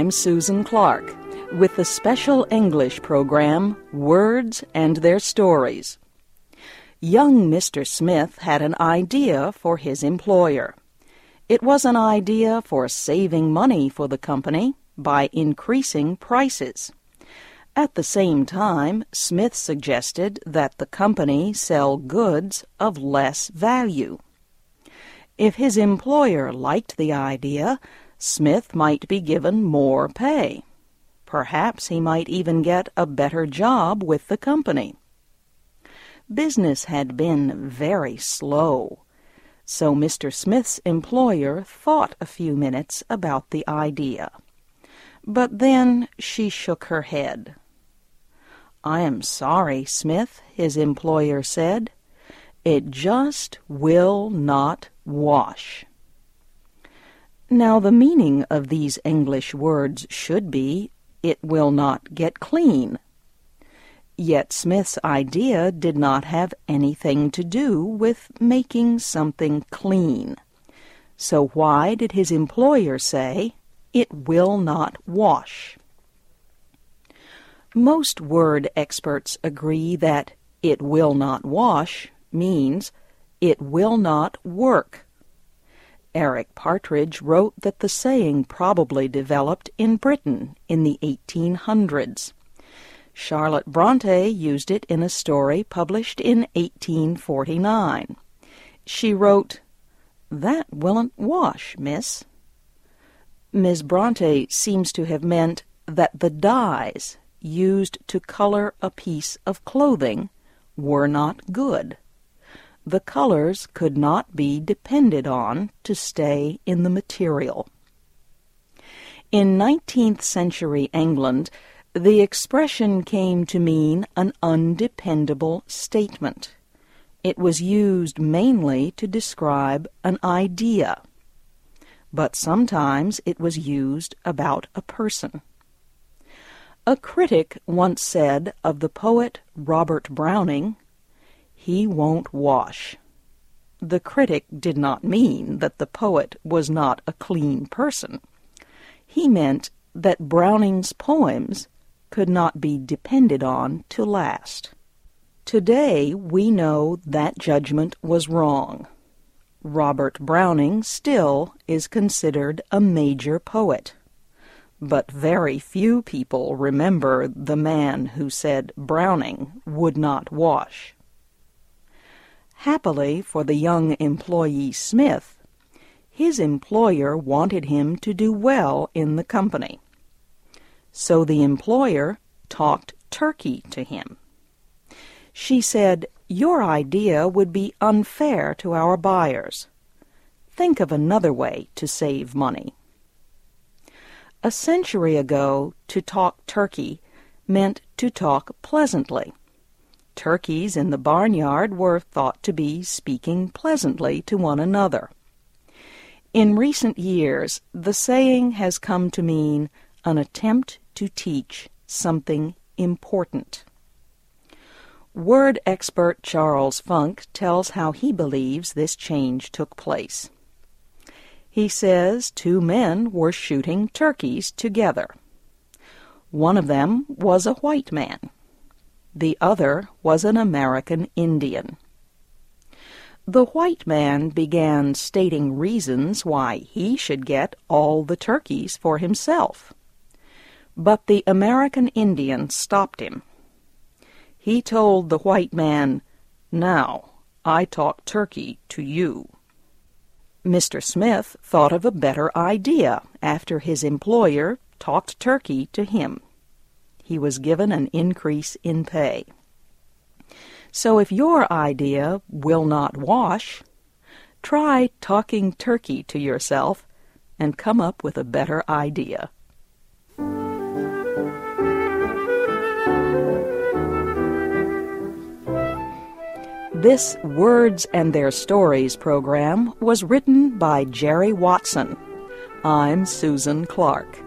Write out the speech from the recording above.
I'm Susan Clark with the special English program, Words and Their Stories. Young Mr. Smith had an idea for his employer. It was an idea for saving money for the company by increasing prices. At the same time, Smith suggested that the company sell goods of less value. If his employer liked the idea, Smith might be given more pay. Perhaps he might even get a better job with the company. Business had been very slow, so Mr. Smith's employer thought a few minutes about the idea. But then she shook her head. "I am sorry, Smith," his employer said. "It just will not wash." Now, the meaning of these English words should be, "It will not get clean." Yet Smith's idea did not have anything to do with making something clean. So why did his employer say, "It will not wash"? Most word experts agree that "it will not wash" means "it will not work." Eric Partridge wrote that the saying probably developed in Britain in the 1800s. Charlotte Bronte used it in a story published in 1849. She wrote, "That willn't wash, miss." Miss Bronte seems to have meant that the dyes used to color a piece of clothing were not good. The colors could not be depended on to stay in the material. In 19th century England, the expression came to mean an undependable statement. It was used mainly to describe an idea, but sometimes it was used about a person. A critic once said of the poet Robert Browning, "He won't wash." The critic did not mean that the poet was not a clean person. He meant that Browning's poems could not be depended on to last. Today we know that judgment was wrong. Robert Browning still is considered a major poet. But very few people remember the man who said Browning would not wash. Happily for the young employee Smith, his employer wanted him to do well in the company. So the employer talked turkey to him. She said, "Your idea would be unfair to our buyers. Think of another way to save money." A century ago, to talk turkey meant to talk pleasantly. Turkeys in the barnyard were thought to be speaking pleasantly to one another. In recent years, the saying has come to mean an attempt to teach something important. Word expert Charles Funk tells how he believes this change took place. He says 2 men were shooting turkeys together. One of them was a white man. The other was an American Indian. The white man began stating reasons why he should get all the turkeys for himself. But the American Indian stopped him. He told the white man, "Now, I talk turkey to you." Mr. Smith thought of a better idea after his employer talked turkey to him. He was given an increase in pay. So if your idea will not wash, try talking turkey to yourself and come up with a better idea. This Words and Their Stories program was written by Jerry Watson. I'm Susan Clark.